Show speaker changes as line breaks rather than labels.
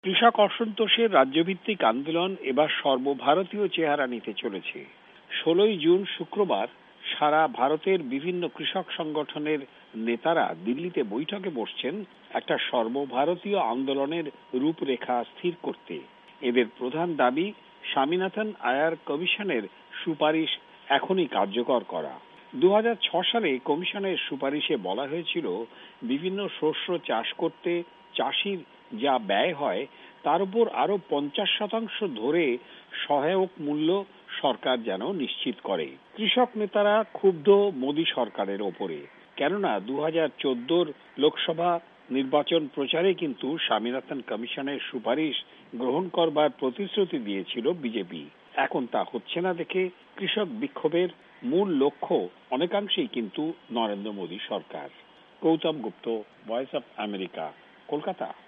কৃষক অসন্তোষের রাজ্যভিত্তিক আন্দোলন এবার সর্বভারতীয় চেহারা নিতে চলেছে। 16ই জুন শুক্রবার সারা ভারতের বিভিন্ন কৃষক সংগঠনের নেতারা দিল্লিতে বৈঠকে বসছেন একটা সর্বভারতীয় আন্দোলনের রূপরেখা স্থির করতে। এদের প্রধান দাবি স্বামীনাথন আয়ার কমিশনের সুপারিশ এখনই কার্যকর করা। 2006 সালে কমিশনের সুপারিশে বলা হয়েছিল বিভিন্ন শস্য চাষ করতে চাষির যা ব্যয় হয় তার উপর আরো 50% ধরে সহায়ক মূল্য সরকার যেন নিশ্চিত করে। কৃষক নেতারা ক্ষুব্ধ মোদী সরকারের ওপরে, কেননা 2014 লোকসভা নির্বাচন প্রচারে কিন্তু স্বামীনাথন কমিশনের সুপারিশ গ্রহণ করবার প্রতিশ্রুতি দিয়েছিল বিজেপি। এখন তা হচ্ছে না দেখে কৃষক বিক্ষোভের মূল লক্ষ্য অনেকাংশেই কিন্তু নরেন্দ্র মোদী সরকার। Goutam Gupta, Voice of America, Kolkata.